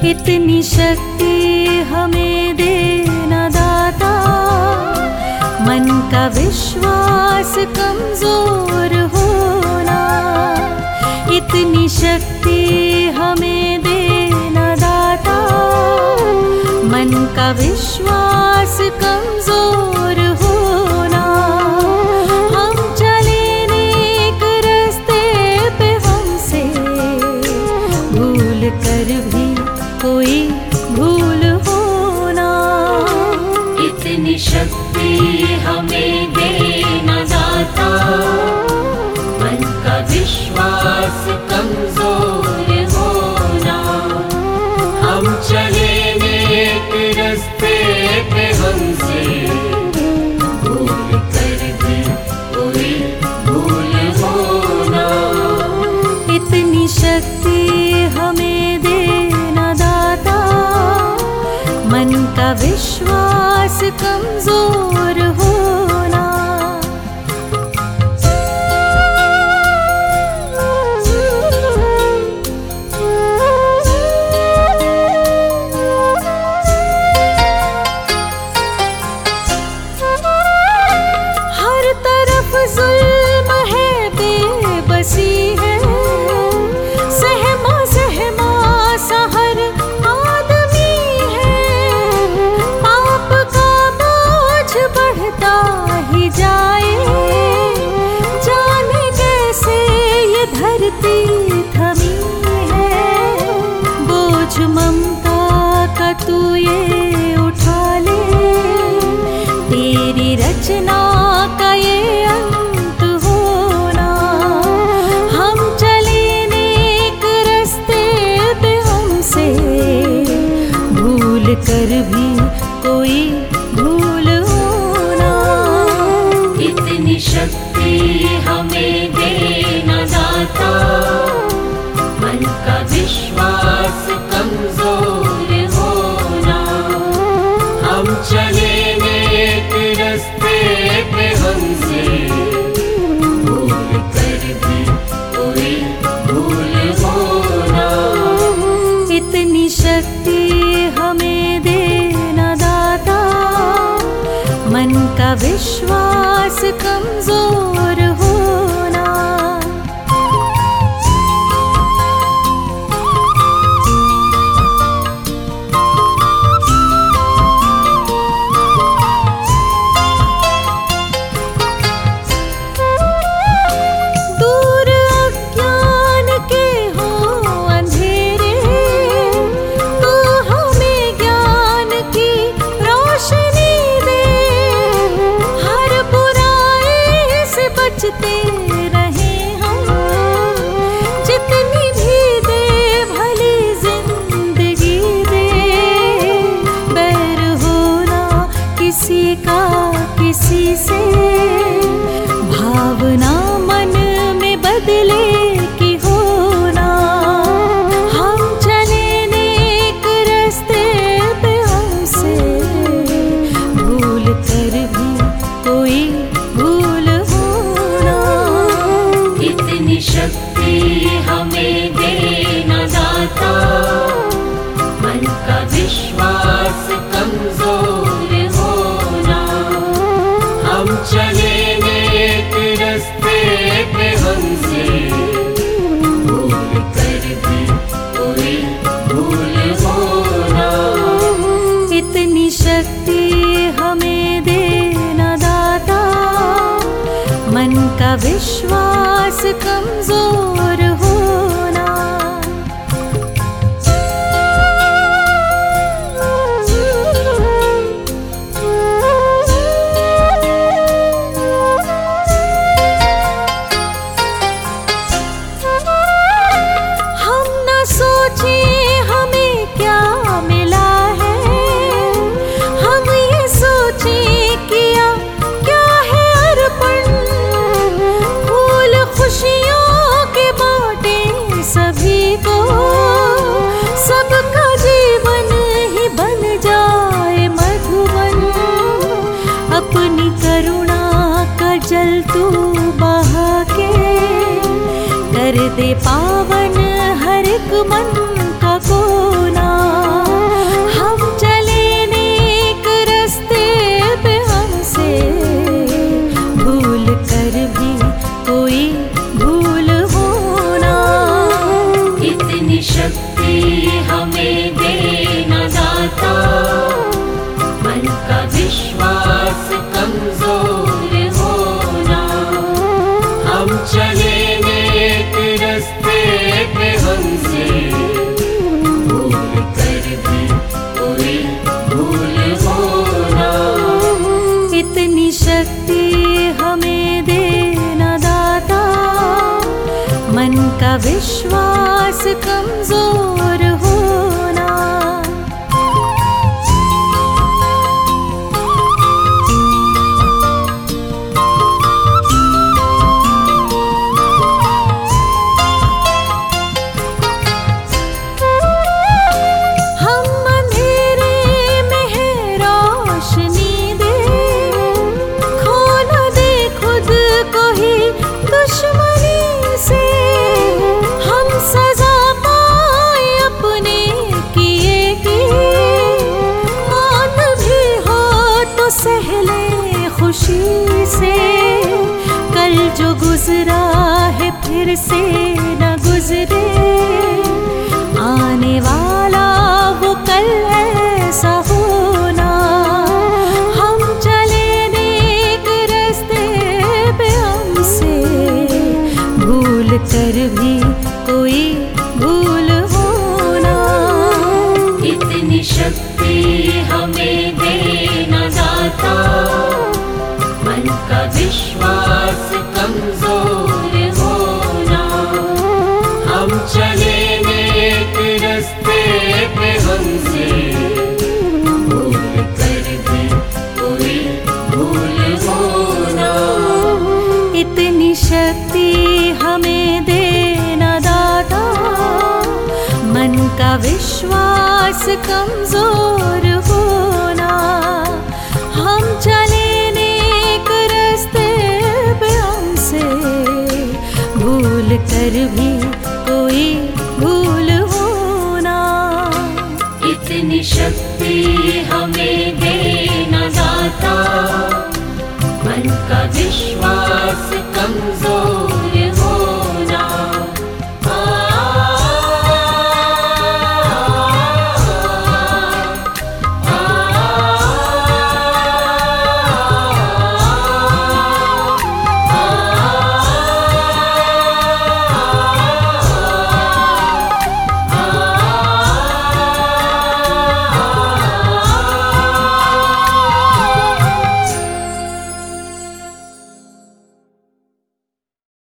इतनी शक्ति हमें देना दाता, मन का विश्वास कमजोर होना। इतनी शक्ति हमें देना दाता, मन का विश्वास कमजोर होना। हम चले नेक रास्ते पे, हमसे भूल कर भी कोई भूल होना। इतनी शक्ति हमें देना दाता, मन का विश्वास कमजोर होना। हम चले नेक रास्ते पे, हमसे भूल कर भी कोई भूल होना। इतनी शक्ति हमें देना दाता, मन का विश्वास कमजोर होना। हर तरफ जुल्म है, बेबसी है, सहमा सहमा सा हर आदमी है। पाप का बोझ बढ़ता ही जाए, जाने कैसे ये धरती थमी है। बोझ ममता का तू ये उठा ले, तेरी रचना का ये अंत होना। हम चले नेक रास्ते पे, हमसे भूल कर भी कोई भूल होना। इतनी शक्ति हमें देना दाता, मन का विश्वास कमजोर होना। हम चले नेक रास्ते पे, हमसे भूल कर भी कोई भूल होना। इतनी शक्ति हमें देना दाता, मन का विश्वास कमजोर होना। दूर अज्ञान के हो अंधेरे, तू हमें ज्ञान की रोशनी दे। हर बुराई से बचते रहे हम, जितनी भी दे भली जिंदगी दे। बैर होना किसी का किसी से, भावना मन में बदले की होना। हम चले नेक रास्ते पे, हमसे भूल कर भी कोई भूल होना। इतनी शक्ति हमें देना दाता, मन का विश्वास कमजोर होना। हम चले नेक रास्ते पे, हमसे भूल कर भी कोई भूल होना। इतनी शक्ति हमें देना दाता, मन का विश्वास कमजोर होना। हम न सोचे हमें क्या मिला है, हम ये सोचे किया क्या है अर्पण। फूल खुशियों के बाटे सभी को, सबका जीवन ही बन जाए मधुबन। अपनी करुणा का जल तू बहा के, कर दे पावन हर एक मन का कोना। शक्ति हमें देना दाता, मन का विश्वास कमजोर होना। हम चले नेक रास्ते पे, हमसे भूल कर भी कोई भूल होना। इतनी शक्ति हमें देना दाता, मन का विश्वास कमजोर होना। हम अंधेरे में है रोशनी दे, खो न दे खुद को ही दुश्मनी से। हम सजा पाए अपने किए की, मौत भी हो तो सहले खुशी से। कल जो गुजरा है फिर से न गुजरे, आने वाला वो कल ऐसा होना। हम चले नेक रास्ते पे, हमसे भूल कर भी कोई भूल होना। इतनी शक्ति हमें देना दाता, मन का विश्वास कमजोर होना। हम चले नेक रास्ते पे, हमसे भूल कर भी कोई भूल होना। इतनी शक्ति हमें देना दाता, मन का विश्वास कमजोर होना। हम चले नेक रास्ते पे, हमसे भूल कर भी कोई भूल होना। इतनी शक्ति हमें देना दाता, मन का विश्वास